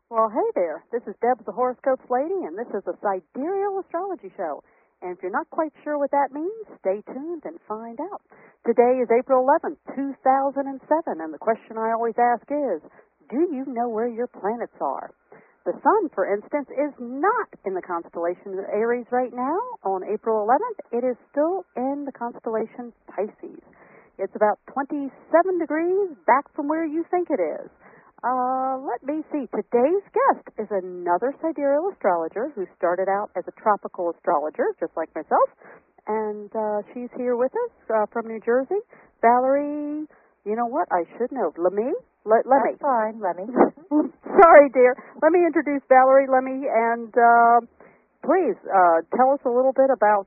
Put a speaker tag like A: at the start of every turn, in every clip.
A: Well, hey there. This is Deb, the Horoscopes Lady, and this is a Sidereal Astrology Show. And if you're not quite sure what that means, stay tuned and find out. Today is April 11th, 2007, and the question I always ask is, do you know where your planets are? The Sun, for instance, is not in the constellation of Aries right now. On April 11th, it is still in the constellation Pisces. It's about 27 degrees back from where you think it is. Let me see. Today's guest is another sidereal astrologer who started out as a tropical astrologer, just like myself, and she's here with us from New Jersey. Valerie, you know what? I should know. Lemmy? Lemmy.
B: That's fine, Lemmy.
A: Sorry, dear. Let me introduce Valerie Lemmy, and please tell us a little bit about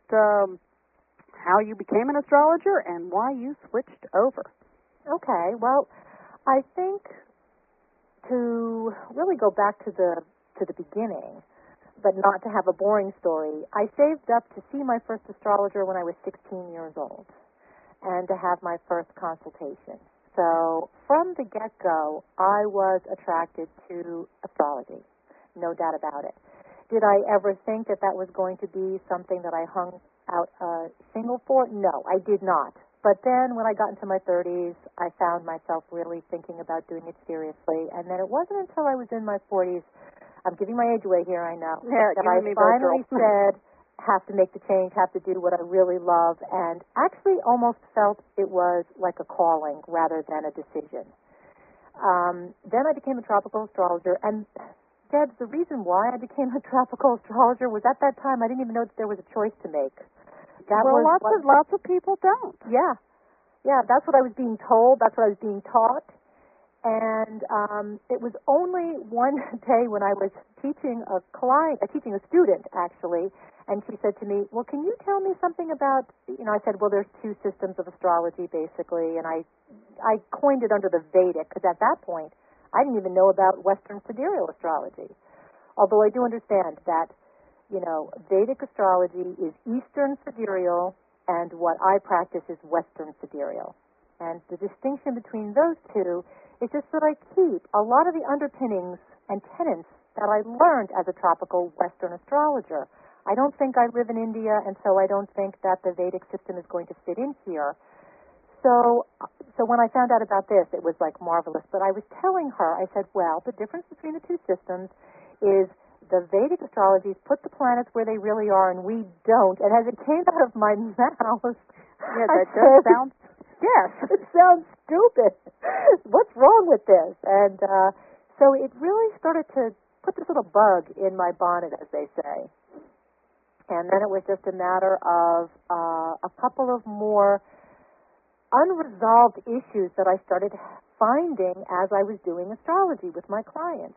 A: how you became an astrologer and why you switched over.
B: Okay, well, I think to really go back to the beginning, but not to have a boring story, I saved up to see my first astrologer when I was 16 years old and to have my first consultation. So from the get-go, I was attracted to astrology, no doubt about it. Did I ever think that that was going to be something that I hung out a single for? No, I did not. But then when I got into my 30s, I found myself really thinking about doing it seriously. And then it wasn't until I was in my 40s, I'm giving my age away here, I know,
A: yeah,
B: that I finally said, have to make the change, have to do what I really love, and actually almost felt it was like a calling rather than a decision. Then I became a tropical astrologer, and Debs, the reason why I became a tropical astrologer was at that time I didn't even know that there was a choice to make.
A: Lots of people don't.
B: Yeah, that's what I was being told. That's what I was being taught. And it was only one day when I was teaching teaching a student actually, and she said to me, "Well, can you tell me something about?" I said, "Well, there's two systems of astrology basically," and I coined it under the Vedic because at that point I didn't even know about Western sidereal astrology. Although I do understand that. Vedic astrology is Eastern sidereal, and what I practice is Western sidereal. And the distinction between those two is just that I keep a lot of the underpinnings and tenets that I learned as a tropical Western astrologer. I don't think I live in India, and so I don't think that the Vedic system is going to fit in here. So when I found out about this, it was like marvelous. But I was telling her, I said, well, the difference between the two systems is the Vedic astrologies put the planets where they really are, and we don't. And as it came out of my mouth,
A: yes,
B: it sounds stupid. What's wrong with this? And so it really started to put this little bug in my bonnet, as they say. And then it was just a matter of a couple of more unresolved issues that I started finding as I was doing astrology with my clients.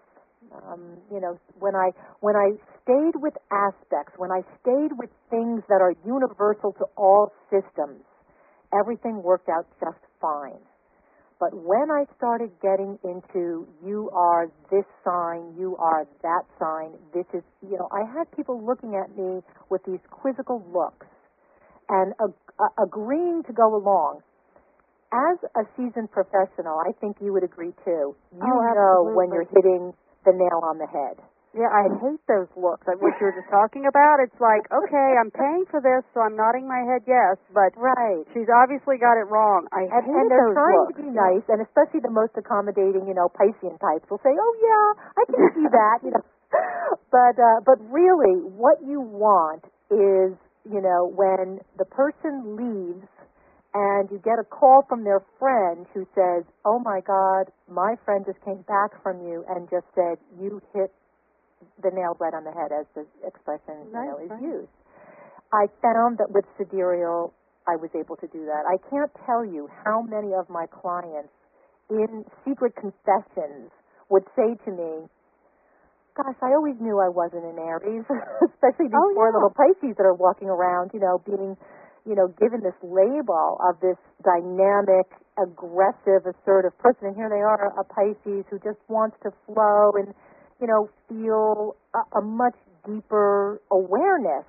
B: When I stayed with aspects, when I stayed with things that are universal to all systems, everything worked out just fine. But when I started getting into, you are this sign, you are that sign, this is, I had people looking at me with these quizzical looks and agreeing to go along. As a seasoned professional, I think you would agree too. You know when you're hitting the nail on the head.
A: Yeah, I hate those looks. Like what you were just talking about. It's like, okay, I'm paying for this, so I'm nodding my head yes, but
B: right.
A: She's obviously got it wrong. I hate
B: and they're
A: those
B: trying
A: looks.
B: to be nice, and especially the most accommodating, Piscean types will say, "Oh yeah, I can see that," But really, what you want is, when the person leaves. And you get a call from their friend who says, "Oh my God, my friend just came back from you and just said you hit the nail right on the head," as the expression is used. I found that with sidereal, I was able to do that. I can't tell you how many of my clients in secret confessions would say to me, "Gosh, I always knew I wasn't an Aries," especially these poor little Pisces that are walking around, being given this label of this dynamic, aggressive, assertive person. And here they are, a Pisces who just wants to flow and, feel a much deeper awareness,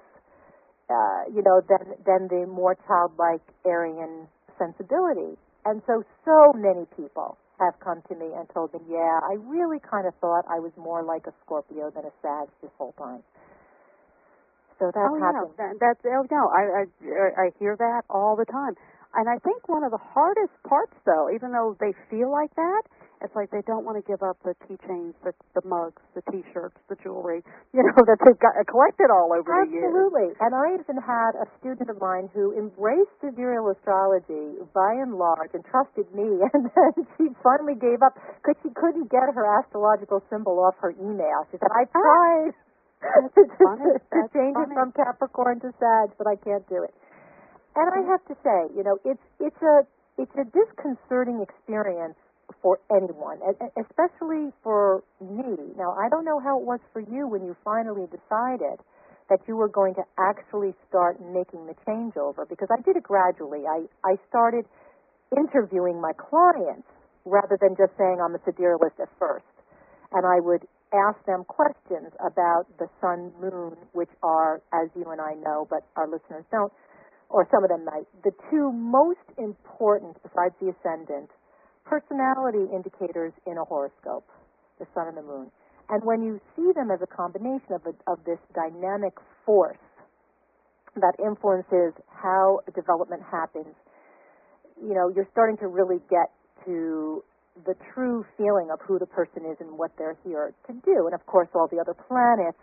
B: than the more childlike Aryan sensibility. And so many people have come to me and told me, yeah, I really kind of thought I was more like a Scorpio than a Sag this whole time. So that's happened.
A: Yeah, that's no. I hear that all the time, and I think one of the hardest parts, though, even though they feel like that, it's like they don't want to give up the keychains, the mugs, the T-shirts, the jewelry, that they've got collected all over the years.
B: Absolutely. And I even had a student of mine who embraced sidereal astrology by and large and trusted me, and then she finally gave up because she couldn't get her astrological symbol off her email. She said, I tried. to change it from Capricorn to Sag, but I can't do it. And I have to say, it's a disconcerting experience for anyone, especially for me. Now, I don't know how it was for you when you finally decided that you were going to actually start making the changeover, because I did it gradually. I started interviewing my clients rather than just saying I'm a siderealist at first. And I would ask them questions about the sun, moon, which are, as you and I know, but our listeners don't, or some of them might, the two most important, besides the ascendant, personality indicators in a horoscope, the sun and the moon. And when you see them as a combination of this dynamic force that influences how development happens, you're starting to really get to the true feeling of who the person is and what they're here to do. And of course, all the other planets,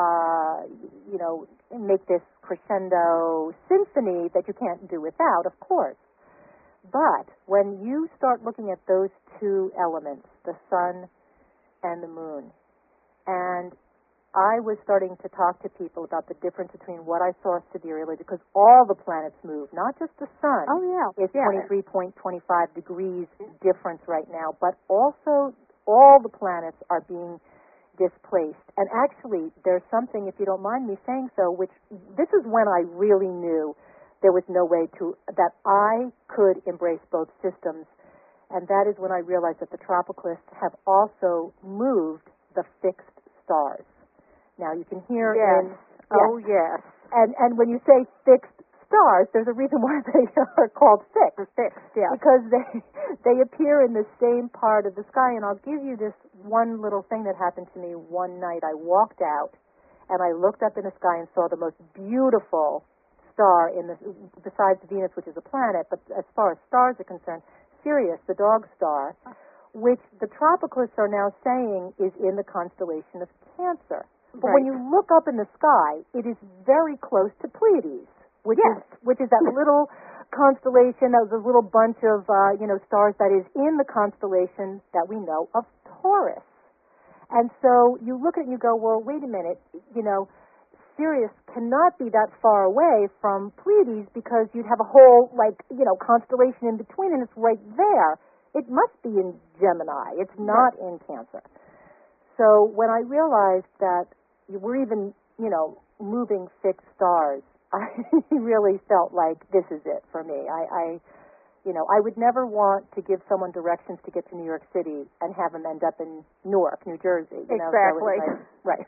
B: make this crescendo symphony that you can't do without, of course. But when you start looking at those two elements, the sun and the moon, and I was starting to talk to people about the difference between what I saw sidereally, because all the planets move, not just the sun.
A: Oh, yeah.
B: It's 23.25 degrees difference right now, but also all the planets are being displaced. And actually, there's something, if you don't mind me saying so, which this is when I really knew there was no way that I could embrace both systems, and that is when I realized that the tropicalists have also moved the fixed stars. Now, you can hear
A: yes. Oh, yes.
B: And when you say fixed stars, there's a reason why they are called fixed.
A: Fixed, yeah.
B: Because they appear in the same part of the sky. And I'll give you this one little thing that happened to me one night. I walked out, and I looked up in the sky and saw the most beautiful star besides Venus, which is a planet, but as far as stars are concerned, Sirius, the dog star, which the tropicalists are now saying is in the constellation of Cancer. But when you look up in the sky, it is very close to Pleiades, which is that little constellation, the little bunch of stars that is in the constellation that we know of Taurus. And so you look at it and you go, well, wait a minute, Sirius cannot be that far away from Pleiades because you'd have a whole constellation in between, and it's right there. It must be in Gemini. It's not in Cancer. So when I realized that we're even, moving fixed stars, I really felt like this is it for me. I would never want to give someone directions to get to New York City and have them end up in Newark, New Jersey.
A: Exactly.
B: Right.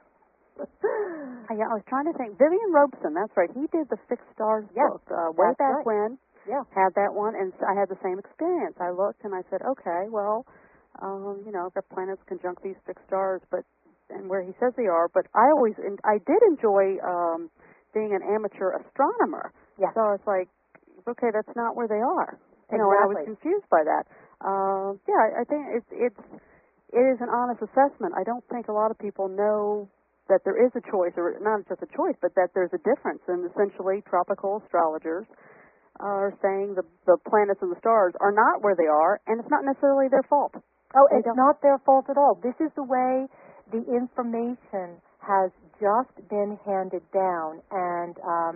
A: I was trying to think. Vivian Robeson, that's right. He did the Fixed Stars book way back when.
B: Yeah.
A: Had that one, and I had the same experience. I looked and I said, okay, well, I've got planets conjunct these fixed stars, and where he says they are. But I did enjoy being an amateur astronomer.
B: Yeah.
A: So it's like, okay, that's not where they are.
B: Exactly.
A: And I was confused by that. I think it is an honest assessment. I don't think a lot of people know that there is a choice, or not just a choice, but that there's a difference. And essentially, tropical astrologers are saying the planets and the stars are not where they are, and it's not necessarily their fault.
B: Oh, it's not their fault at all. This is the way the information has just been handed down, and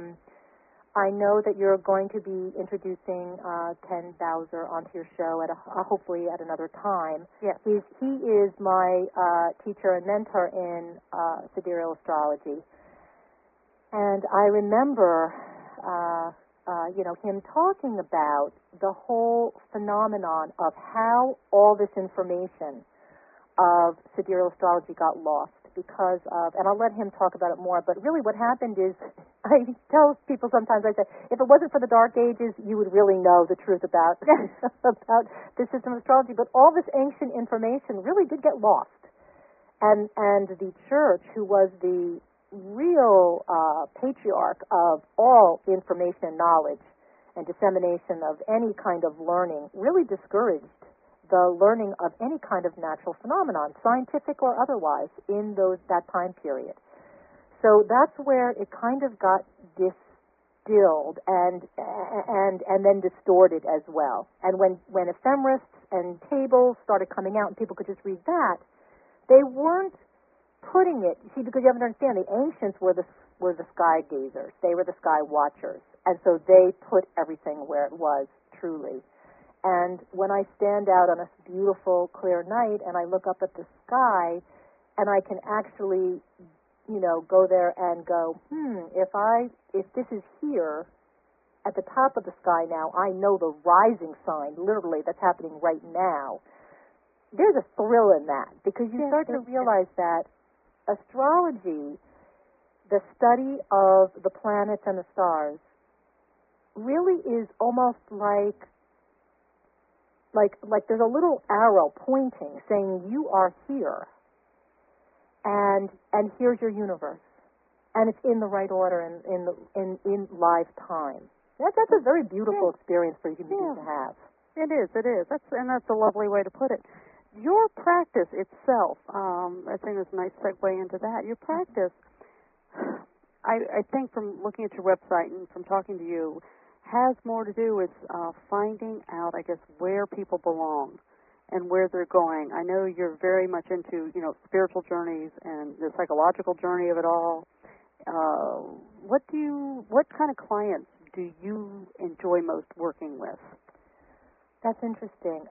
B: I know that you're going to be introducing Ken Bowser onto your show hopefully at another time.
A: Yes.
B: He is my teacher and mentor in sidereal astrology, and I remember him talking about the whole phenomenon of how all this information of sidereal astrology got lost. because of, and I'll let him talk about it more, but really what happened is, I tell people sometimes, I say, if it wasn't for the Dark Ages, you would really know the truth about about the system of astrology. But all this ancient information really did get lost. And the church, who was the real patriarch of all information and knowledge and dissemination of any kind of learning, really discouraged the learning of any kind of natural phenomenon, scientific or otherwise, in that time period. So that's where it kind of got distilled and then distorted as well. And when ephemerists and tables started coming out and people could just read that, they weren't putting it, see, because you have to understand, the ancients were the sky gazers. They were the sky watchers. And so they put everything where it was, truly. And when I stand out on a beautiful, clear night and I look up at the sky and I can actually, go there and go, if this is here at the top of the sky now, I know the rising sign, literally, that's happening right now. There's a thrill in that because you start to realize that astrology, the study of the planets and the stars, really is almost like there's a little arrow pointing, saying you are here, and here's your universe, and it's in the right order in live time. That's a very beautiful experience for a human being to have.
A: It is. That's a lovely way to put it. Your practice itself, I think there's a nice segue into that. Your practice, I think from looking at your website and from talking to you, has more to do with finding out, I guess, where people belong and where they're going. I know you're very much into, spiritual journeys and the psychological journey of it all. What kind of clients do you enjoy most working with?
B: That's interesting.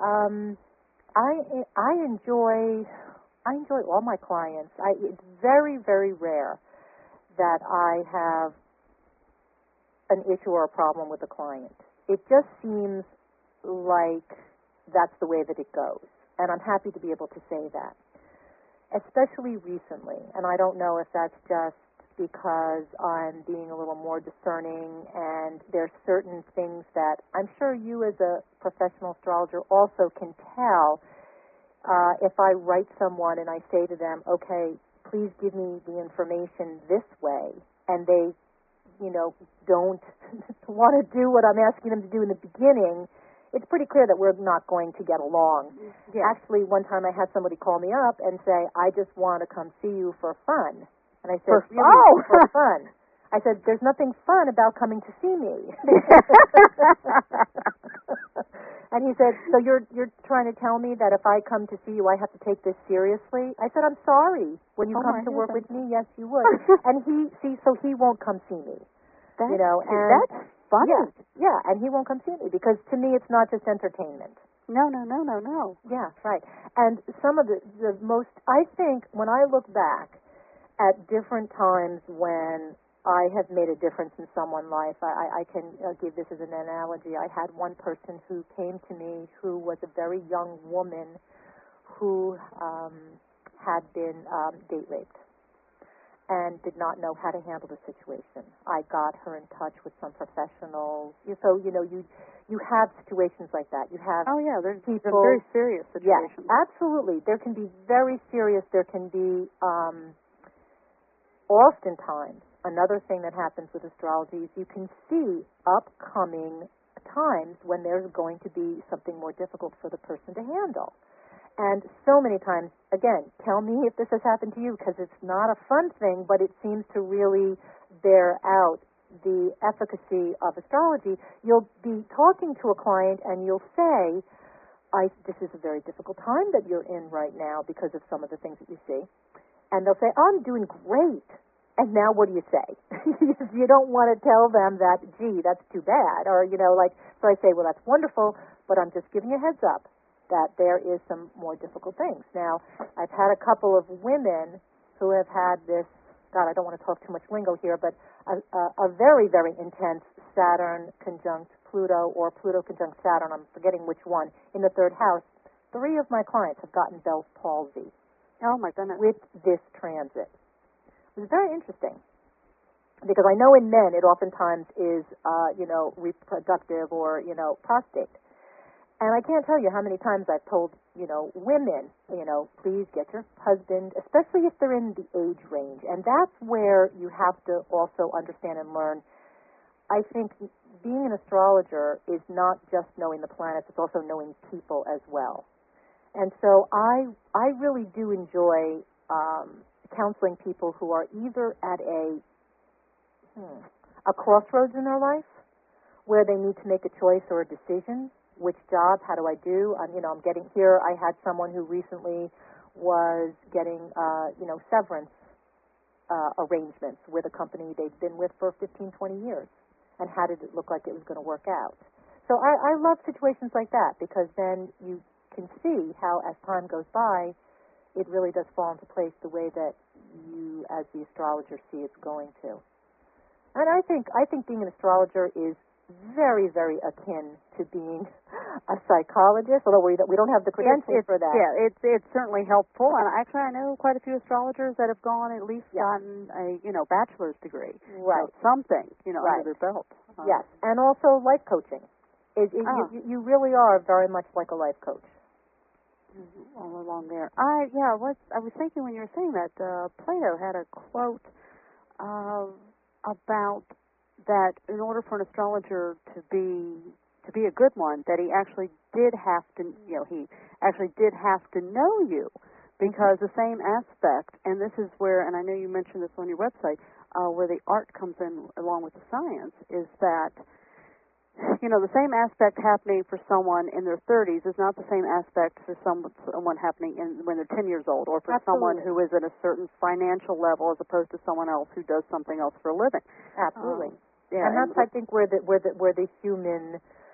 B: I enjoy all my clients. It's very, very rare that I have an issue or a problem with a client. It just seems like that's the way that it goes. And I'm happy to be able to say that. Especially recently. And I don't know if that's just because I'm being a little more discerning and there's certain things that I'm sure you as a professional astrologer also can tell if I write someone and I say to them, okay, please give me the information this way, and they don't want to do what I'm asking them to do in the beginning, it's pretty clear that we're not going to get along.
A: Yeah.
B: Actually, one time I had somebody call me up and say, I just want to come see you for fun. And I said, for fun. I said, there's nothing fun about coming to see me. And he said, so you're trying to tell me that if I come to see you, I have to take this seriously? I said, I'm sorry. When you come to work with me, yes, you would. And so he won't come see me.
A: And
B: that's
A: funny.
B: Yeah, and he won't come see me because to me it's not just entertainment.
A: No.
B: Yeah, right. And some of the most, I think, when I look back at different times when I have made a difference in someone's life, I can give this as an analogy. I had one person who came to me who was a very young woman who had been date raped and did not know how to handle the situation. I got her in touch with some professionals. So, you have situations like that. You have
A: there's
B: people,
A: very serious situations.
B: Yes, absolutely. There can be very serious. There can be oftentimes another thing that happens with astrology is you can see upcoming times when there's going to be something more difficult for the person to handle. And so many times, again, tell me if this has happened to you, because it's not a fun thing, but it seems to really bear out the efficacy of astrology. You'll be talking to a client and you'll say, this is a very difficult time that you're in right now because of some of the things that you see. And they'll say, I'm doing great. And now what do you say? You don't want to tell them that, gee, that's too bad. Or, so I say, well, that's wonderful, but I'm just giving you a heads up that there is some more difficult things. Now, I've had a couple of women who have had this, God, I don't want to talk too much lingo here, but a very, very intense Saturn conjunct Pluto or Pluto conjunct Saturn, I'm forgetting which one, in the third house. 3 of my clients have gotten Bell's palsy.
A: Oh, my goodness.
B: with this transit. It was very interesting because I know in men it oftentimes is, reproductive or, prostate. And I can't tell you how many times I've told, women, please get your husband, especially if they're in the age range. And that's where you have to also understand and learn. I think being an astrologer is not just knowing the planets, it's also knowing people as well. And so I really do enjoy counseling people who are either at a crossroads in their life where they need to make a choice or a decision. Which job? How do I do? I'm getting here. I had someone who recently was getting, severance arrangements with a company they'd been with for 15, 20 years. And how did it look like it was going to work out? So I love situations like that because then you can see how, as time goes by, it really does fall into place the way that you, as the astrologer, see it's going to. And I think being an astrologer is very, very akin to being a psychologist, although we don't have the credentials for that.
A: Yeah, it's certainly helpful. And actually, I know quite a few astrologers that have gone at least gotten a bachelor's degree,
B: right?
A: Something
B: right.
A: under their belt.
B: Yes, and also life coaching. You really are very much like a life coach.
A: All along there. I was thinking when you were saying that Plato had a quote about that in order for an astrologer to be a good one, that he actually did have to know you, because the same aspect, and this is where, and I know you mentioned this on your website, where the art comes in along with the science, is that the same aspect happening for someone in their 30s is not the same aspect for someone happening when they're 10 years old, or for someone who is at a certain financial level as opposed to someone else who does something else for a living.
B: Absolutely.
A: Yeah,
B: and that's, I think, where the human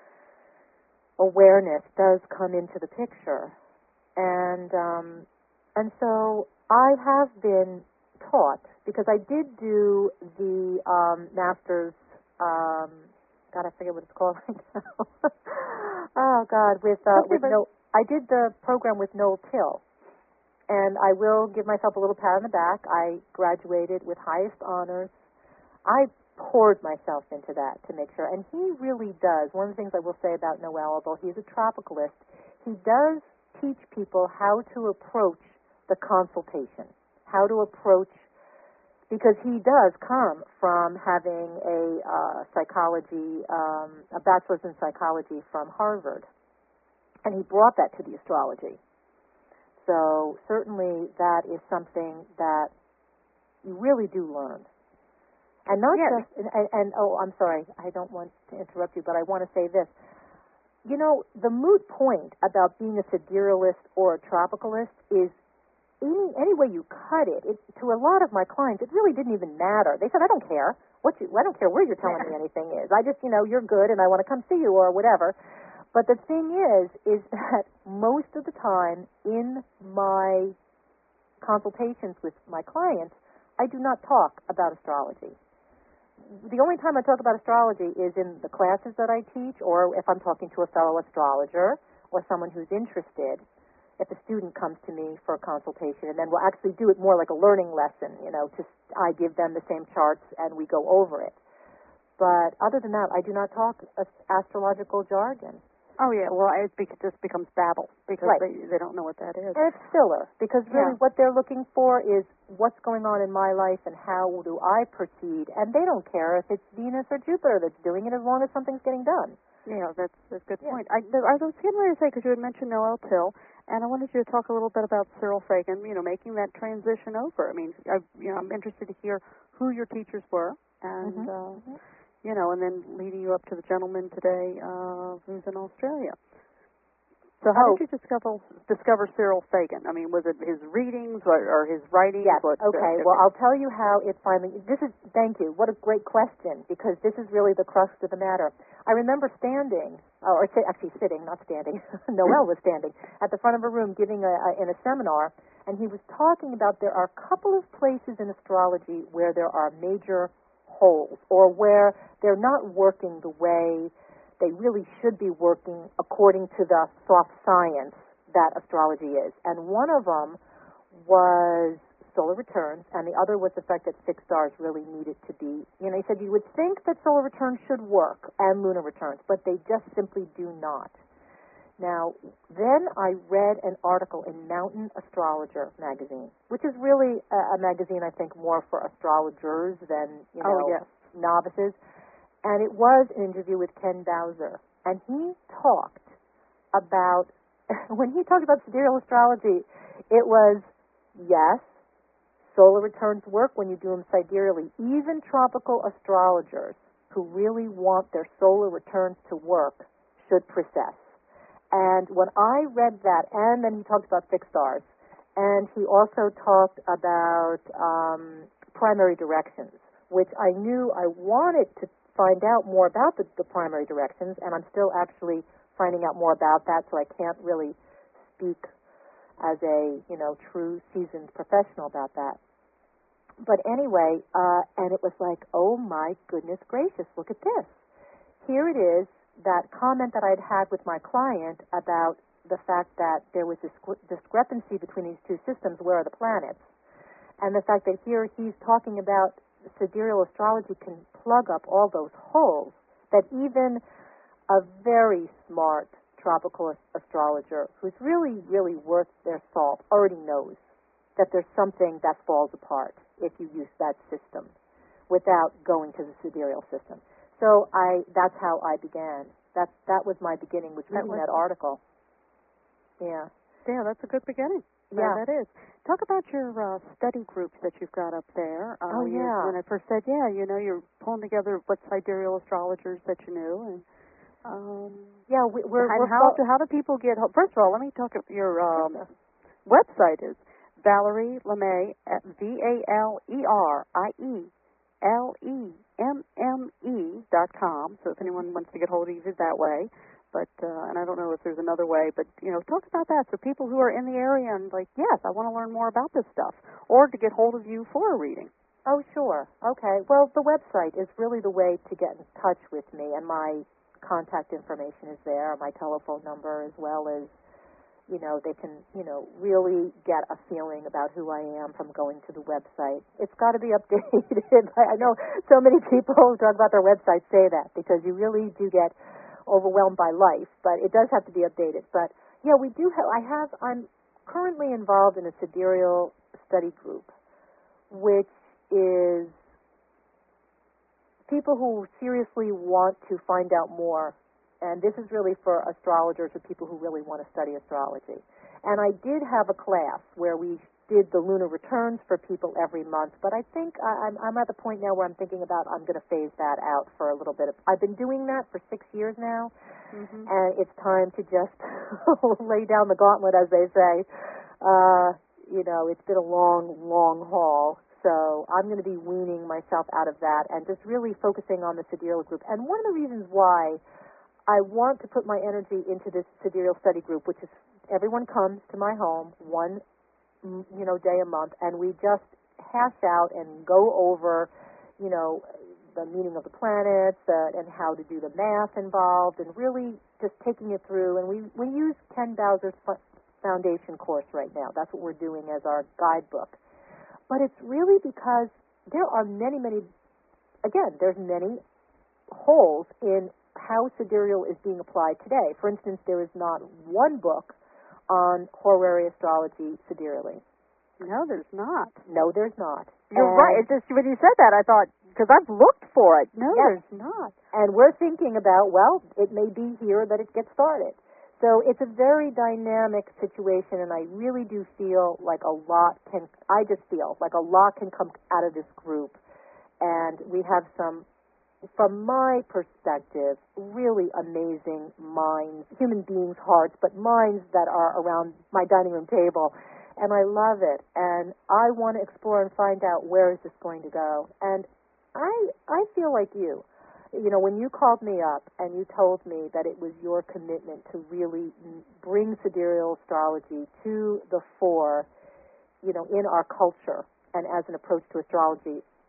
B: awareness does come into the picture, and so I have been taught, because I did do the master's. God, I forget what it's called right now. Oh God, I did the program with Noel Till, and I will give myself a little pat on the back. I graduated with highest honors. I poured myself into that to make sure, and he really does. One of the things I will say about Noel, although he's a tropicalist, he does teach people how to approach the consultation, how to approach, because he does come from having a bachelor's in psychology from Harvard, and he brought that to the astrology. So certainly that is something that you really do learn. And not just, I'm sorry, I don't want to interrupt you, but I want to say this. The moot point about being a siderealist or a tropicalist is any way you cut it, to a lot of my clients, it really didn't even matter. They said, I don't care. I don't care where you're telling me anything is. I just, you're good and I want to come see you or whatever. But the thing is that most of the time in my consultations with my clients, I do not talk about astrology. The only time I talk about astrology is in the classes that I teach, or if I'm talking to a fellow astrologer or someone who's interested, if a student comes to me for a consultation, and then we'll actually do it more like a learning lesson, I give them the same charts and we go over it. But other than that, I do not talk astrological jargon.
A: Oh, yeah, well, it just becomes babble, because they don't know what that is.
B: And it's filler, because really what they're looking for is what's going on in my life and how do I proceed, and they don't care if it's Venus or Jupiter that's doing it as long as something's getting done.
A: Yeah, that's a good point. I was getting ready to say, because you had mentioned Noel Till, and I wanted you to talk a little bit about Cyril Fagan, making that transition over. I mean, I'm interested to hear who your teachers were, and and then leading you up to the gentleman today who's in Australia. So how did you discover Cyril Fagan? I mean, was it his readings or his writings?
B: Yes. Okay. Well, I'll tell you how it finally. Thank you. What a great question, because this is really the crux of the matter. I remember standing, actually sitting, not standing. Noel was standing at the front of a room giving in a seminar, and he was talking about there are a couple of places in astrology where there are major holes, or where they're not working the way they really should be working according to the soft science that astrology is. And one of them was solar returns, and the other was the fact that fixed stars really needed to be, he said you would think that solar returns should work and lunar returns, but they just simply do not. Now, then I read an article in Mountain Astrologer magazine, which is really a magazine, I think, more for astrologers than, novices. And it was an interview with Ken Bowser. And he talked about, when he talked about sidereal astrology, it was, yes, solar returns work when you do them sidereally. Even tropical astrologers who really want their solar returns to work should precess. And when I read that, and then he talked about fixed stars, and he also talked about primary directions, which I knew I wanted to find out more about the primary directions, and I'm still actually finding out more about that, so I can't really speak as a, true seasoned professional about that. But anyway, and it was like, oh my goodness gracious, look at this. Here it is, that comment that I'd had with my client about the fact that there was this discrepancy between these two systems, where are the planets, and the fact that here he's talking about sidereal astrology can plug up all those holes that even a very smart tropical astrologer who's really, really worth their salt already knows that there's something that falls apart if you use that system without going to the sidereal system. So that's how I began. That was my beginning, was reading that article. Yeah.
A: Yeah, that's a good beginning.
B: Yeah,
A: that is. Talk about your study groups that you've got up there. When I first said, you're pulling together what sidereal astrologers that you knew, and how do people get? First of all, let me talk about your website is Valerie LeMay at ValeRielemme.com. So if anyone wants to get hold of you that way. But and I don't know if there's another way, but talk about that. So people who are in the area and like, yes, I want to learn more about this stuff, or to get hold of you for a reading.
B: Oh, sure. Okay. Well, the website is really the way to get in touch with me, and my contact information is there, my telephone number, as well as they can really get a feeling about who I am from going to the website. It's got to be updated. I know so many people who talk about their website say that, because you really do get overwhelmed by life, but it does have to be updated. But yeah, we do have. I'm currently involved in a sidereal study group, which is people who seriously want to find out more, and this is really for astrologers or people who really want to study astrology. And I did have a class where we did the lunar returns for people every month, but I think I'm at the point now where I'm thinking about I'm going to phase that out for a little bit. I've been doing that for 6 years now, and it's time to just lay down the gauntlet, as they say. It's been a long, long haul, so I'm going to be weaning myself out of that and just really focusing on the sidereal group. And one of the reasons why I want to put my energy into this sidereal study group, which is everyone comes to my home one day a month, and we just hash out and go over, the meaning of the planets and how to do the math involved, and really just taking it through. And we use Ken Bowser's foundation course right now. That's what we're doing as our guidebook. But it's really because there are many holes in how sidereal is being applied today. For instance, there is not one book on horary astrology sidereally.
A: No, there's not.
B: No, there's not.
A: You're right. It's just, when you said that, I thought, because I've looked for it. No,
B: yes,
A: there's not.
B: And we're thinking about, well, it may be here that it gets started. So it's a very dynamic situation, and I really do feel like a lot can come out of this group. And we have some, from my perspective, really amazing minds, human beings' hearts, but minds that are around my dining room table. And I love it. And I want to explore and find out, where is this going to go? And I feel like you. When you called me up and you told me that it was your commitment to really bring sidereal astrology to the fore, in our culture and as an approach to astrology,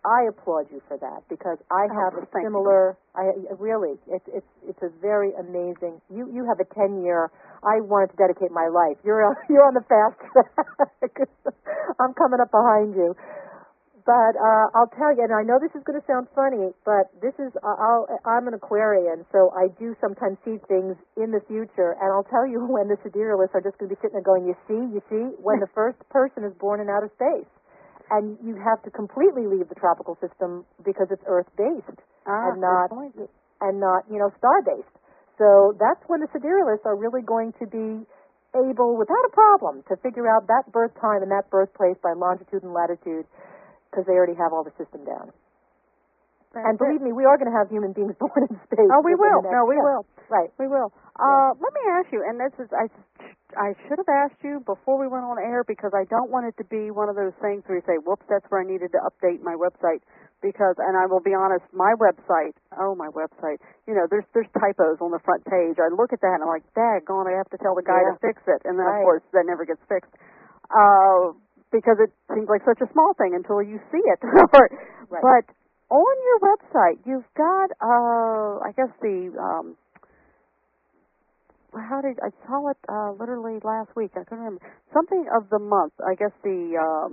B: I applaud you for that because I have a
A: thank
B: similar. Really, it's a very amazing. You have a 10-year. I wanted to dedicate my life. You're on the fast track. I'm coming up behind you. But I'll tell you, and I know this is going to sound funny, but this is I'm an Aquarian, so I do sometimes see things in the future, and I'll tell you when the siderealists are just going to be sitting there going, you see, when the first person is born in outer space, and you have to completely leave the tropical system because it's Earth-based and not star-based. So that's when the siderealists are really going to be able, without a problem, to figure out that birth time and that birthplace by longitude and latitude, because they already have all the system down. And believe me, we are going to have human beings born in space.
A: Oh, we will. No, we will.
B: Right.
A: We will. Let me ask you, and this is, I should have asked you before we went on air because I don't want it to be one of those things where you say, whoops, that's where I needed to update my website. Because, and I will be honest, my website, there's typos on the front page. I look at that and I'm like, daggone, I have to tell the guy to fix it. And then, of course, that never gets fixed. Because it seems like such a small thing until you see it.
B: Right.
A: But on your website, you've got, I guess I saw it literally last week. I couldn't remember. Something of the month. I guess the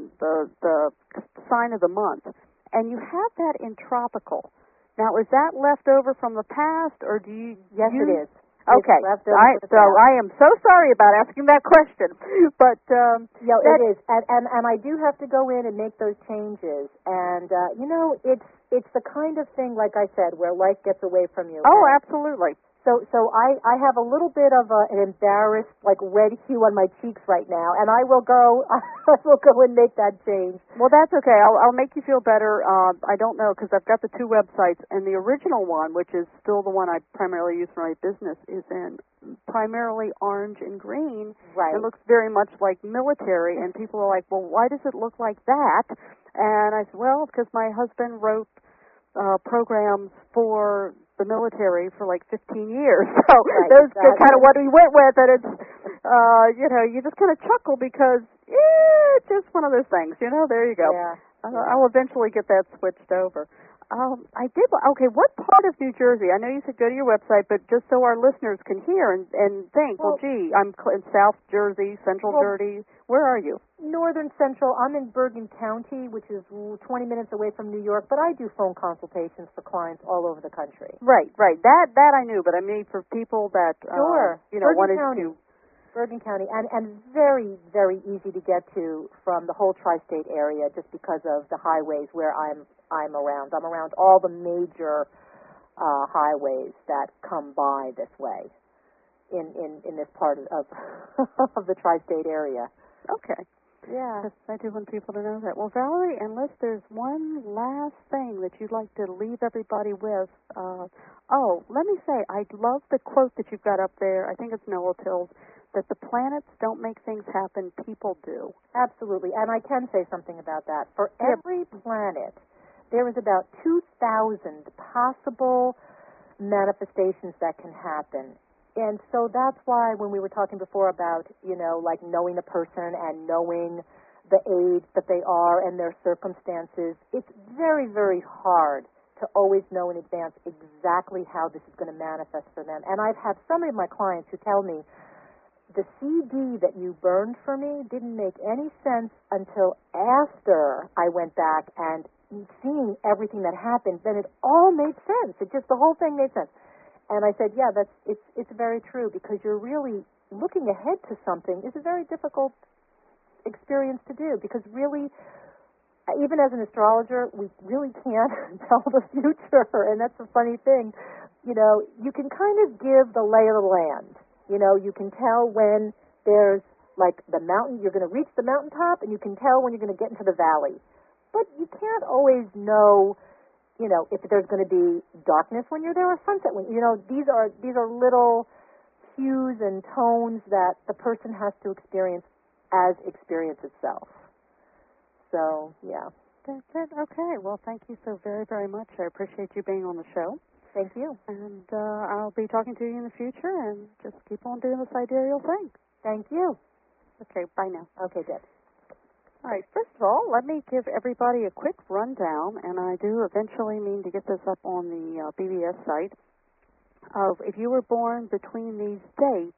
A: sign of the month. And you have that in tropical. Now, is that left over from the past, or do you?
B: Yes, it is.
A: Okay. I am so sorry about asking that question, but
B: it is, and I do have to go in and make those changes, and it's the kind of thing, like I said, where life gets away from you.
A: Oh, absolutely.
B: So I have a little bit of an embarrassed, like, red hue on my cheeks right now, and I will go and make that change.
A: Well, that's okay. I'll make you feel better. I don't know, because I've got the two websites, and the original one, which is still the one I primarily use for my business, is in primarily orange and green.
B: Right.
A: It looks very much like military, and people are like, well, why does it look like that? And I said, well, because my husband wrote programs for the military for like 15 years. So those are kind of what we went with, and it's, you just kind of chuckle because it's just one of those things, there you go.
B: Yeah.
A: I'll eventually get that switched over. What part of New Jersey? I know you said go to your website, but just so our listeners can hear and think, I'm in South Jersey, Central Jersey. Where are you?
B: Northern Central. I'm in Bergen County, which is 20 minutes away from New York, but I do phone consultations for clients all over the country.
A: Right. That I knew, but I mean for people that wanted to.
B: Bergen County, and very, very easy to get to from the whole tri-state area just because of the highways where I'm around. I'm around all the major highways that come by this way in this part of of the tri-state area.
A: Okay. Yeah. I do want people to know that. Well, Valerie, unless there's one last thing that you'd like to leave everybody with, let me say, I love the quote that you've got up there. I think it's Noah Tills, that the planets don't make things happen, people do.
B: Absolutely. And I can say something about that. For every planet, there is about 2,000 possible manifestations that can happen. And so that's why when we were talking before about, like knowing a person and knowing the age that they are and their circumstances, it's very, very hard to always know in advance exactly how this is going to manifest for them. And I've had some of my clients who tell me, the CD that you burned for me didn't make any sense until after I went back and seeing everything that happened, then it all made sense. The whole thing made sense. And I said, yeah, it's very true, because you're really looking ahead to something is a very difficult experience to do, because really, even as an astrologer, we really can't tell the future, and that's the funny thing. You can kind of give the lay of the land. You can tell when there's, like, the mountain, you're going to reach the mountaintop, and you can tell when you're going to get into the valley. But you can't always know, if there's going to be darkness when you're there or sunset. These are little hues and tones that the person has to experience as experience itself. So, yeah.
A: That's it. Okay. Well, thank you so very, very much. I appreciate you being on the show.
B: Thank you.
A: And I'll be talking to you in the future, and just keep on doing the sidereal thing.
B: Thank you.
A: Okay, bye now.
B: Okay, good.
A: All right, first of all, let me give everybody a quick rundown, and I do eventually mean to get this up on the BBS site, of if you were born between these dates,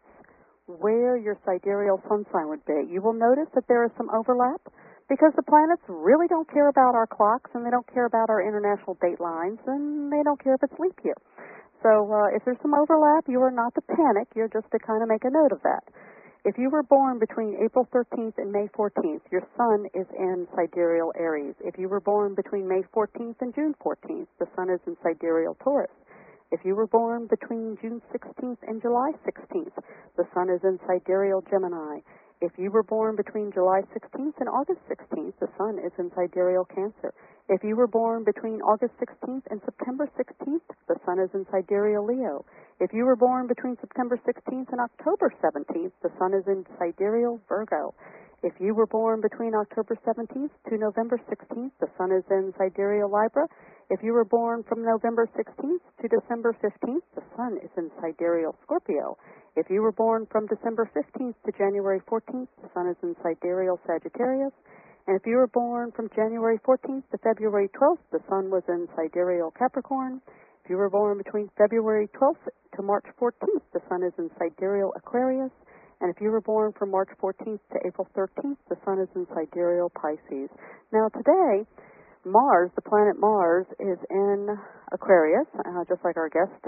A: where your sidereal sun sign would be. You will notice that there is some overlap because the planets really don't care about our clocks, and they don't care about our international date lines, and they don't care if it's leap year. So if there's some overlap, you are not to panic. You're just to kind of make a note of that. If you were born between April 13th and May 14th, your sun is in sidereal Aries. If you were born between May 14th and June 14th, the sun is in sidereal Taurus. If you were born between June 16th and July 16th, the sun is in sidereal Gemini. If you were born between July 16th and August 16th, the sun is in sidereal Cancer. If you were born between August 16th and September 16th, the sun is in sidereal Leo. If you were born between September 16th and October 17th, the sun is in sidereal Virgo. If you were born between October 17th to November 16th, the sun is in sidereal Libra. If you were born from November 16th to December 15th, the sun is in sidereal Scorpio. If you were born from December 15th to January 14th, the sun is in sidereal Sagittarius. And if you were born from January 14th to February 12th, the sun was in sidereal Capricorn. If you were born between February 12th to March 14th, the sun is in sidereal Aquarius. And if you were born from March 14th to April 13th, the sun is in sidereal Pisces. Now today, Mars, the planet Mars, is in Aquarius, just like our guest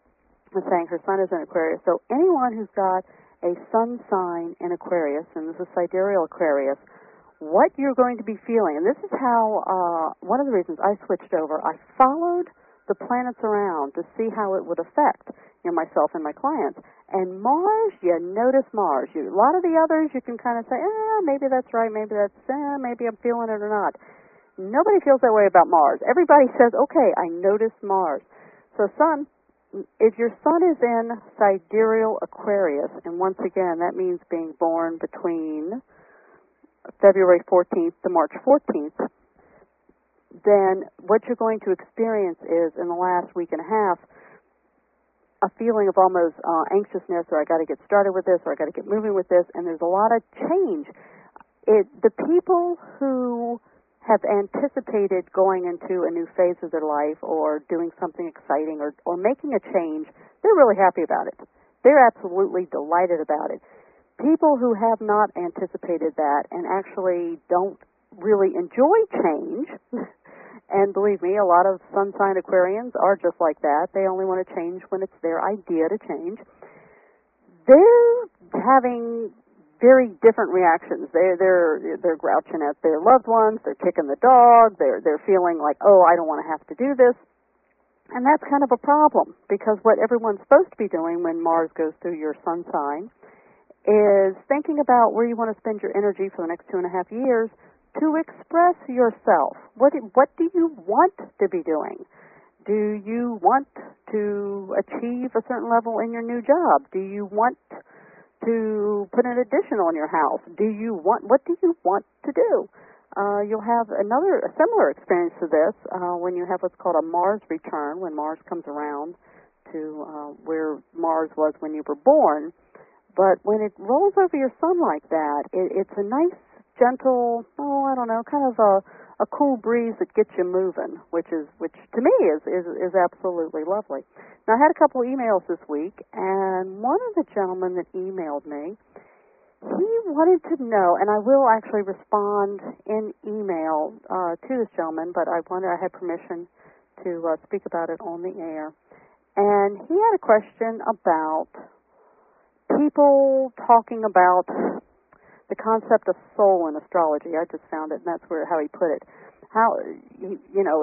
A: was saying, her sun is in Aquarius. So anyone who's got a sun sign in Aquarius, and this is sidereal Aquarius, what you're going to be feeling, and this is how, one of the reasons I switched over, I followed the planets around to see how it would affect myself and my clients. And Mars, you notice Mars. A lot of the others, you can kind of say, maybe that's right, maybe that's, maybe I'm feeling it or not. Nobody feels that way about Mars. Everybody says, okay, I noticed Mars. So sun, if your sun is in sidereal Aquarius, and once again, that means being born between February 14th to March 14th, then what you're going to experience is, in the last week and a half, a feeling of almost anxiousness, or I got to get started with this, or I got to get moving with this, and there's a lot of change. The people who have anticipated going into a new phase of their life, or doing something exciting, or making a change, they're really happy about it. They're absolutely delighted about it. People who have not anticipated that and actually don't really enjoy change, and believe me, a lot of sun sign Aquarians are just like that. They only want to change when it's their idea to change. They're having very different reactions. They're grouching at their loved ones. They're kicking the dog. They're feeling like, oh, I don't want to have to do this. And that's kind of a problem, because what everyone's supposed to be doing when Mars goes through your sun sign is thinking about where you want to spend your energy for the next 2.5 years to express yourself. What do you want to be doing? Do you want to achieve a certain level in your new job? Do you want to put an addition on your house? What do you want to do? You'll have a similar experience to this when you have what's called a Mars return, when Mars comes around to where Mars was when you were born. But when it rolls over your sun like that, it's a nice, gentle, kind of a cool breeze that gets you moving, which to me is absolutely lovely. Now, I had a couple of emails this week, and one of the gentlemen that emailed me, he wanted to know, and I will actually respond in email to this gentleman, but I had permission to speak about it on the air. And he had a question about people talking about the concept of soul in astrology. I just found it, and that's how he put it. How he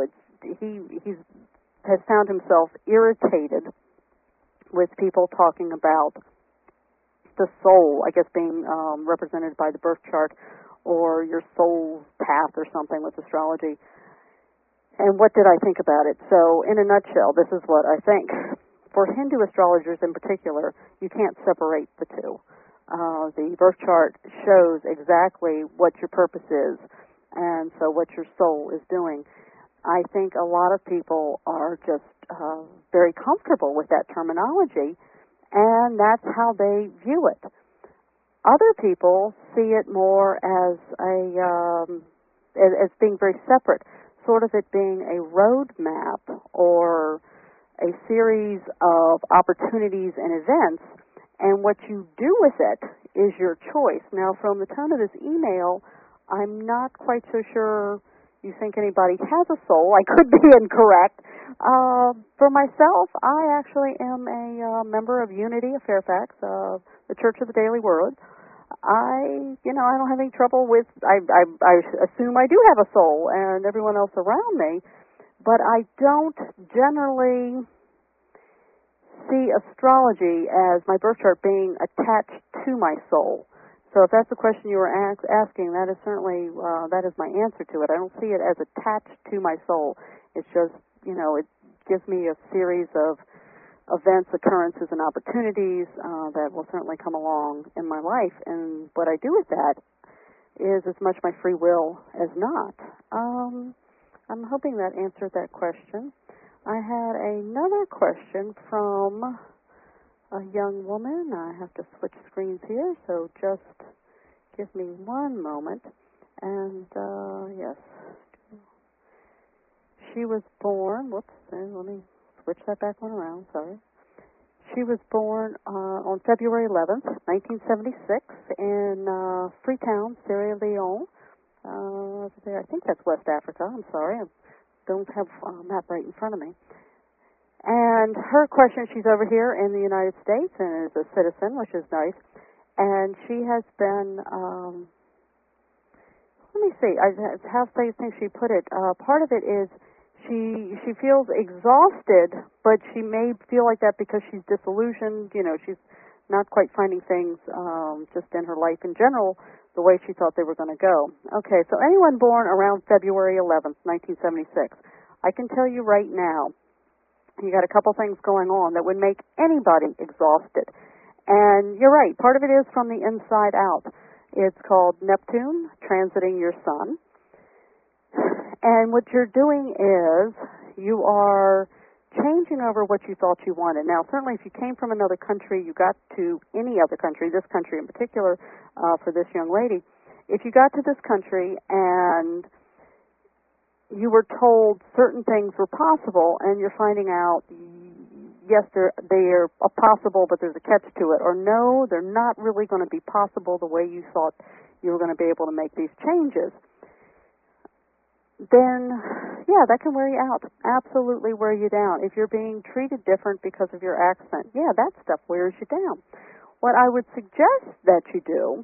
A: has found himself irritated with people talking about the soul, I guess, being represented by the birth chart, or your soul's path or something with astrology. And what did I think about it? So, in a nutshell, this is what I think. For Hindu astrologers in particular, you can't separate the two. The birth chart shows exactly what your purpose is, and so what your soul is doing. I think a lot of people are just very comfortable with that terminology, and that's how they view it. Other people see it more as as being very separate, sort of it being a road map or a series of opportunities and events, and what you do with it is your choice. Now, from the tone of this email, I'm not quite so sure you think anybody has a soul. I could be incorrect. For myself, I actually am a member of Unity of Fairfax, the Church of the Daily Word. I don't have any trouble with, I assume I do have a soul and everyone else around me, but I don't generally see astrology as my birth chart being attached to my soul. So if that's the question you were asking, that is certainly, that is my answer to it. I don't see it as attached to my soul. It's just, it gives me a series of events, occurrences, and opportunities that will certainly come along in my life. And what I do with that is as much my free will as not. I'm hoping that answered that question. I had another question from a young woman. I have to switch screens here, so just give me one moment. And, yes. She was born, let me switch that back one around, sorry. She was born on February 11th, 1976 in Freetown, Sierra Leone. I think that's West Africa, I'm sorry. I don't have a map right in front of me. And her question, she's over here in the United States and is a citizen, which is nice. And she has been, let me see, how I think she put it. Part of it is she feels exhausted, but she may feel like that because she's disillusioned. She's not quite finding things just in her life in general the way she thought they were going to go. Okay, so anyone born around February 11th, 1976, I can tell you right now, you got a couple things going on that would make anybody exhausted. And you're right, part of it is from the inside out. It's called Neptune transiting your sun. And what you're doing is you are changing over what you thought you wanted. Now, certainly if you came from another country, you got to any other country, this country in particular, for this young lady, if you got to this country and you were told certain things were possible and you're finding out, yes, they're possible, but there's a catch to it, or no, they're not really going to be possible the way you thought you were going to be able to make these changes, then, yeah, that can wear you out. Absolutely wear you down. If you're being treated different because of your accent, yeah, that stuff wears you down. What I would suggest that you do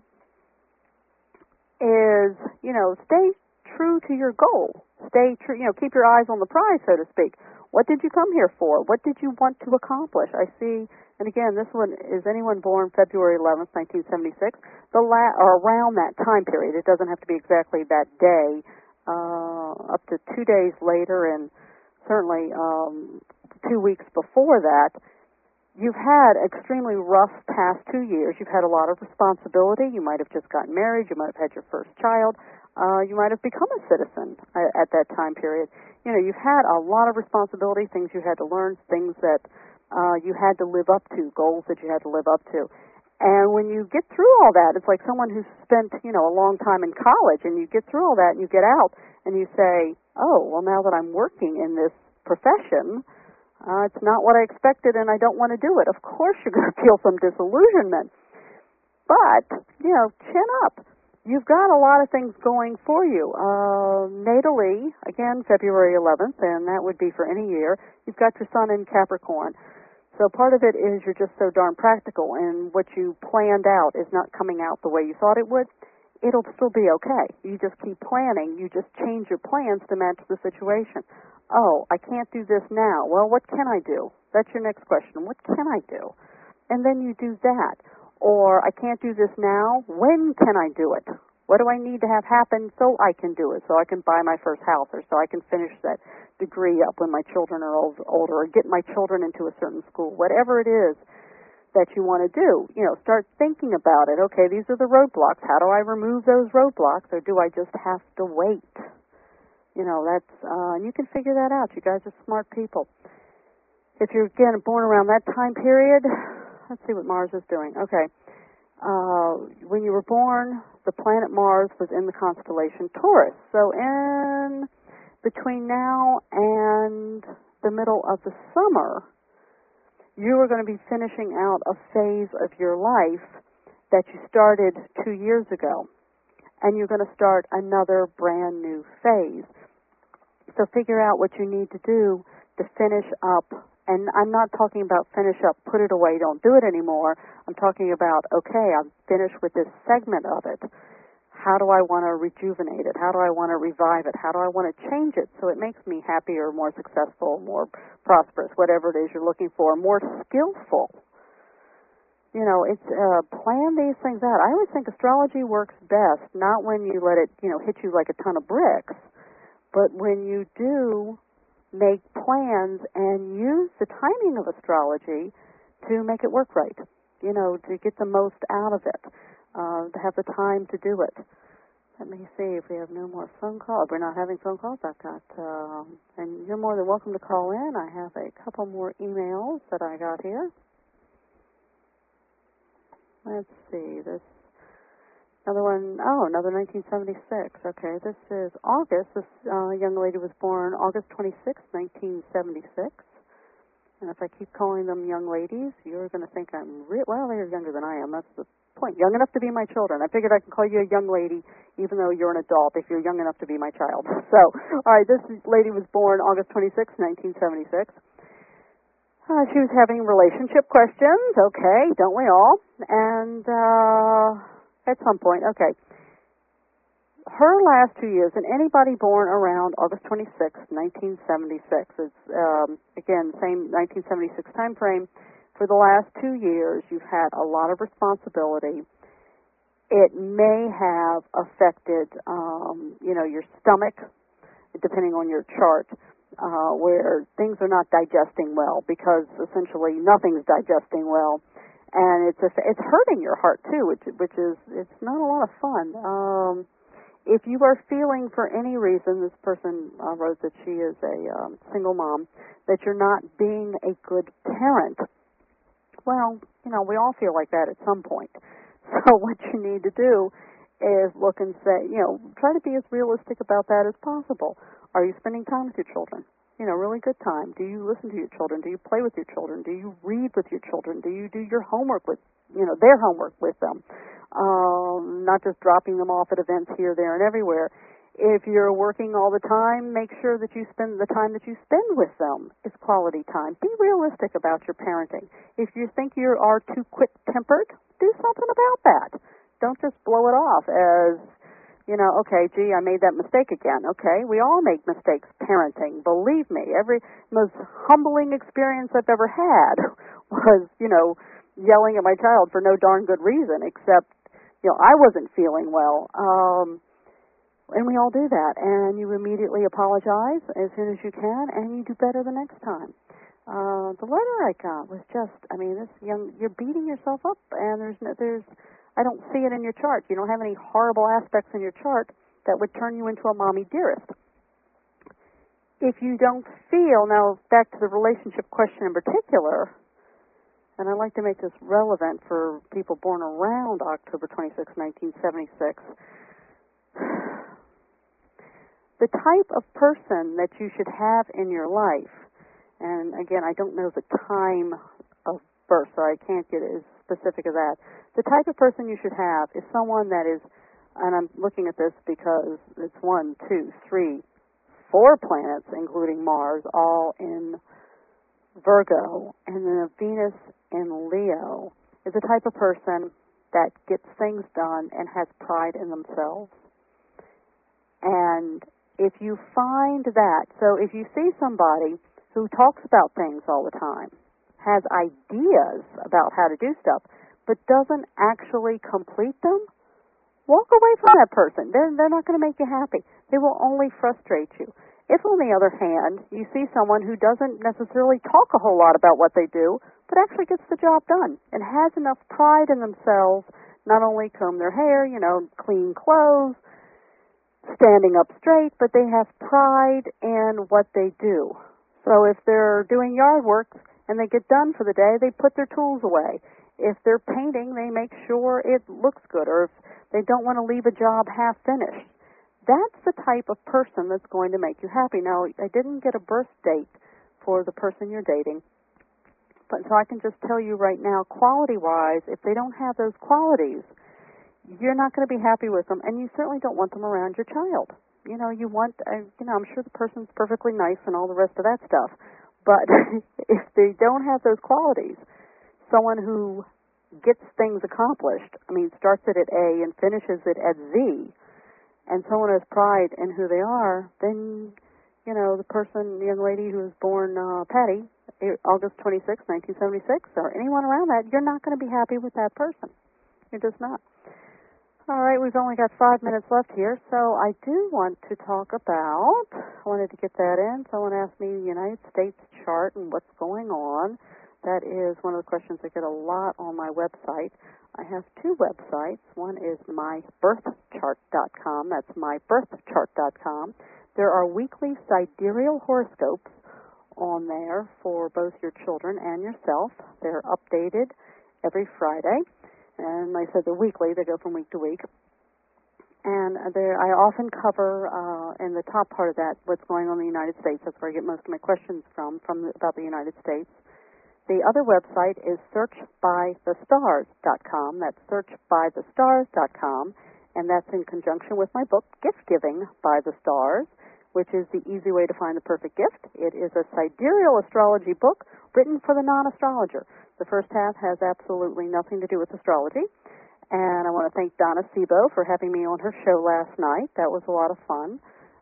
A: is, stay true to your goal. Stay true, keep your eyes on the prize, so to speak. What did you come here for? What did you want to accomplish? I see, and again, this one is anyone born February 11th, 1976, or around that time period. It doesn't have to be exactly that day. Up to 2 days later, and certainly 2 weeks before that, you've had extremely rough past 2 years. You've had a lot of responsibility. You might have just gotten married. You might have had your first child. You might have become a citizen at that time period. You've had a lot of responsibility, things you had to learn, things that you had to live up to, goals that you had to live up to. And when you get through all that, it's like someone who's spent, a long time in college, and you get through all that and you get out and you say, oh, well, now that I'm working in this profession, it's not what I expected and I don't want to do it. Of course you're going to feel some disillusionment. But, chin up. You've got a lot of things going for you. Natally, again, February 11th, and that would be for any year, you've got your sun in Capricorn. So part of it is you're just so darn practical, and what you planned out is not coming out the way you thought it would. It'll still be okay. You just keep planning. You just change your plans to match the situation. Oh, I can't do this now. Well, what can I do? That's your next question. What can I do? And then you do that. Or I can't do this now. When can I do it? What do I need to have happen so I can do it, so I can buy my first house, or so I can finish that degree up when my children are older, or get my children into a certain school? Whatever it is that you want to do, start thinking about it. Okay, these are the roadblocks. How do I remove those roadblocks, or do I just have to wait? And you can figure that out. You guys are smart people. If you're, again, born around that time period, let's see what Mars is doing. Okay. when you were born, the planet Mars was in the constellation Taurus. So in between now and the middle of the summer, you are going to be finishing out a phase of your life that you started 2 years ago. And you're going to start another brand new phase. So figure out what you need to do to finish up. And I'm not talking about finish up, put it away, don't do it anymore. I'm talking about, okay, I'm finished with this segment of it. How do I want to rejuvenate it? How do I want to revive it? How do I want to change it so it makes me happier, more successful, more prosperous, whatever it is you're looking for, more skillful? You know, it's plan these things out. I always think astrology works best not when you let it, hit you like a ton of bricks, but when you do make plans and use the timing of astrology to make it work right, to get the most out of it, to have the time to do it. Let me see if we have no more phone calls. We're not having phone calls. I've got, and you're more than welcome to call in. I have a couple more emails that I got here. Let's see, another one, another 1976. Okay, this is August. This young lady was born August 26, 1976. And if I keep calling them young ladies, you're going to think well, they're younger than I am. That's the point. Young enough to be my children. I figured I can call you a young lady even though you're an adult if you're young enough to be my child. So, all right, this lady was born August 26, 1976. She was having relationship questions. Okay, don't we all? And at some point, okay. Her last 2 years, and anybody born around August 26, 1976, it's, again, same 1976 time frame, for the last 2 years, you've had a lot of responsibility. It may have affected, your stomach, depending on your chart, where things are not digesting well, because essentially nothing's digesting well. And it's hurting your heart, too, which is, it's not a lot of fun. If you are feeling for any reason, this person wrote that she is a single mom, that you're not being a good parent, well, we all feel like that at some point. So what you need to do is look and say, try to be as realistic about that as possible. Are you spending time with your children? Really good time. Do you listen to your children? Do you play with your children? Do you read with your children? Do you do your homework with, their homework with them? Not just dropping them off at events here, there, and everywhere. If you're working all the time, make sure that you spend the time that you spend with them is quality time. Be realistic about your parenting. If you think you are too quick-tempered, do something about that. Don't just blow it off as, okay, gee, I made that mistake again. Okay, we all make mistakes parenting. Believe me, every most humbling experience I've ever had was, yelling at my child for no darn good reason, except, I wasn't feeling well. And we all do that, and you immediately apologize as soon as you can, and you do better the next time. The letter I got was just, you're beating yourself up, and I don't see it in your chart. You don't have any horrible aspects in your chart that would turn you into a mommy dearest. If you don't feel, now back to the relationship question in particular, and I'd like to make this relevant for people born around October 26, 1976, the type of person that you should have in your life, and again, I don't know the time of birth, so I can't get as specific as that. The type of person you should have is someone that is, and I'm looking at this because it's 1, 2, 3, 4 planets, including Mars, all in Virgo, and then Venus in Leo, is the type of person that gets things done and has pride in themselves. And if you find that, so if you see somebody who talks about things all the time, has ideas about how to do stuff, but doesn't actually complete them, walk away from that person. They're not going to make you happy. They will only frustrate you. If, on the other hand, you see someone who doesn't necessarily talk a whole lot about what they do, but actually gets the job done and has enough pride in themselves, not only comb their hair, clean clothes, standing up straight, but they have pride in what they do. So if they're doing yard work and they get done for the day, they put their tools away. if they're painting, they make sure it looks good, or if they don't want to leave a job half finished. That's the type of person that's going to make you happy. Now, I didn't get a birth date for the person you're dating, but so I can just tell you right now, quality-wise, if they don't have those qualities, you're not going to be happy with them, and you certainly don't want them around your child. You know, I'm sure the person's perfectly nice and all the rest of that stuff, but if they don't have those qualities, someone who gets things accomplished, starts it at A and finishes it at Z, and someone has pride in who they are, then, the young lady who was born Patty, August 26, 1976, or anyone around that, you're not going to be happy with that person. You're just not. All right, we've only got 5 minutes left here, so I do want to talk about, I wanted to get that in. Someone asked me the United States chart and what's going on. That is one of the questions I get a lot on my website. I have two websites. One is mybirthchart.com. That's mybirthchart.com. There are weekly sidereal horoscopes on there for both your children and yourself. They're updated every Friday. And like I said, they're weekly. They go from week to week. And I often cover, in the top part of that, what's going on in the United States. That's where I get most of my questions from about the United States. The other website is searchbythestars.com. That's searchbythestars.com. And that's in conjunction with my book, Gift Giving by the Stars, which is the easy way to find the perfect gift. It is a sidereal astrology book written for the non-astrologer. The first half has absolutely nothing to do with astrology. And I want to thank Donna Sebo for having me on her show last night. That was a lot of fun.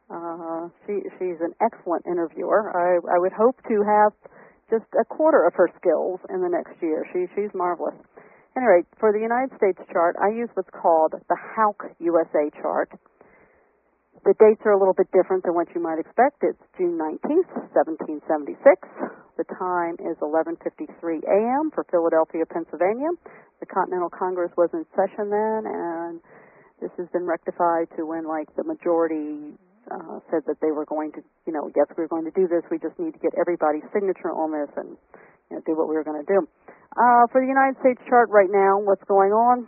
A: She's an excellent interviewer. I would hope to have just a quarter of her skills in the next year. She's marvelous. Anyway, for the United States chart, I use what's called the Houck USA chart. The dates are a little bit different than what you might expect. It's June 19th, 1776. The time is 11:53 a.m. for Philadelphia, Pennsylvania. The Continental Congress was in session then, and this has been rectified to when, the majority said that they were going to, yes, we're going to do this. We just need to get everybody's signature on this and do what we were going to do. For the United States chart right now, what's going on?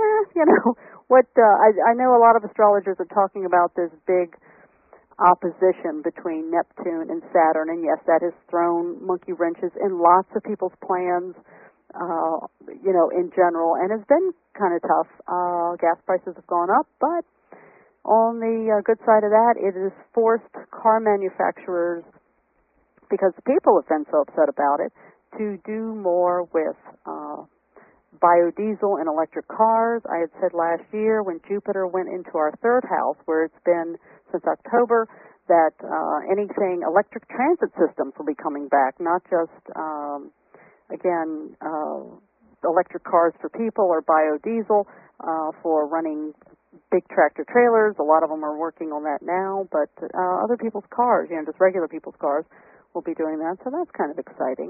A: I know a lot of astrologers are talking about this big opposition between Neptune and Saturn, and yes, that has thrown monkey wrenches in lots of people's plans, in general, and has been kind of tough. Gas prices have gone up, but on the good side of that, it has forced car manufacturers, because people have been so upset about it, to do more with biodiesel and electric cars. I had said last year when Jupiter went into our third house, where it's been since October, that anything electric transit systems will be coming back, not just, electric cars for people or biodiesel for running big tractor trailers. A lot of them are working on that now, but other people's cars, just regular people's cars, will be doing that, so that's kind of exciting.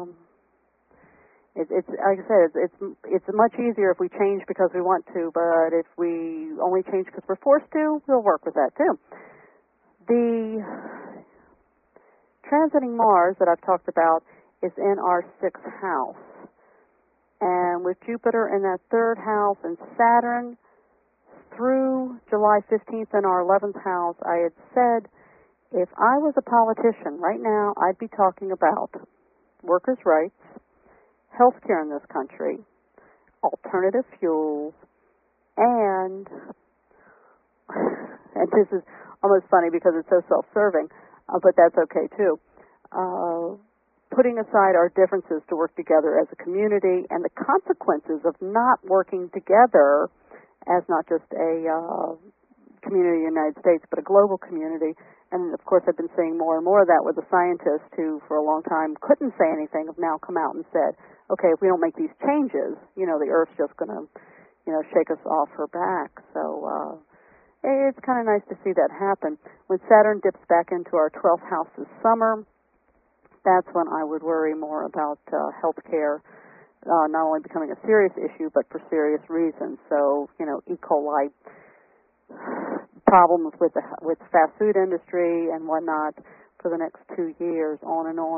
A: It's like I said, it's much easier if we change because we want to, but if we only change because we're forced to, we'll work with that too. The transiting Mars that I've talked about is in our 6th house, and with Jupiter in that 3rd house and Saturn through July 15th in our 11th house, I had said if I was a politician right now, I'd be talking about workers' rights, health care in this country, alternative fuels, and this is almost funny because it's so self-serving, but that's okay too, putting aside our differences to work together as a community and the consequences of not working together as not just a community in the United States, but a global community. And, of course, I've been seeing more and more of that with the scientists who, for a long time, couldn't say anything, have now come out and said, okay, if we don't make these changes, the Earth's just going to, shake us off her back. So it's kind of nice to see that happen. When Saturn dips back into our 12th house this summer, that's when I would worry more about health care, not only becoming a serious issue, but for serious reasons. So, E. coli problems with fast food industry and whatnot for the next 2 years, on and on.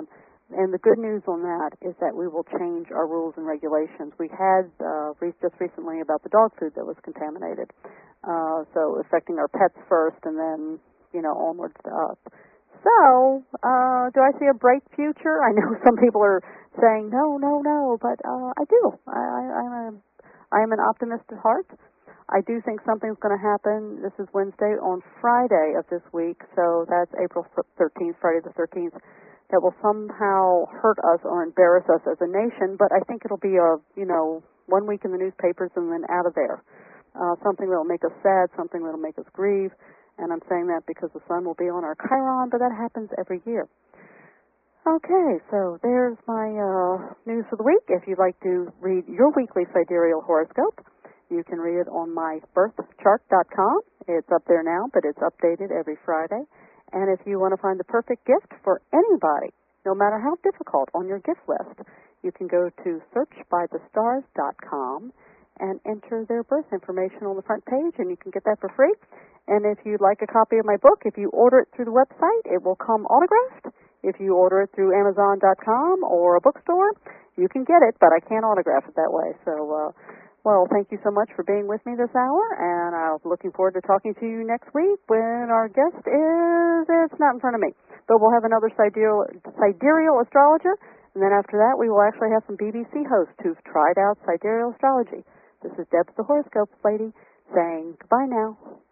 A: And the good news on that is that we will change our rules and regulations. We had just recently about the dog food that was contaminated, so affecting our pets first, and then onwards to us. So, do I see a bright future? I know some people are saying no, but I do. I am an optimist at heart. I do think something's going to happen. This is Wednesday. On Friday of this week, so that's April 13th, Friday the 13th, that will somehow hurt us or embarrass us as a nation, but I think it'll be 1 week in the newspapers and then out of there. Something that'll make us sad, something that'll make us grieve, and I'm saying that because the sun will be on our Chiron, but that happens every year. Okay, so there's my news for the week. If you'd like to read your weekly sidereal horoscope, you can read it on mybirthchart.com. It's up there now, but it's updated every Friday. And if you want to find the perfect gift for anybody, no matter how difficult, on your gift list, you can go to searchbythestars.com and enter their birth information on the front page, and you can get that for free. And if you'd like a copy of my book, if you order it through the website, it will come autographed. If you order it through Amazon.com or a bookstore, you can get it, but I can't autograph it that way. So, well, thank you so much for being with me this hour, and I'm looking forward to talking to you next week when our guest it's not in front of me, but we'll have another sidereal astrologer, and then after that we will actually have some BBC hosts who've tried out sidereal astrology. This is Debs the Horoscope Lady saying goodbye now.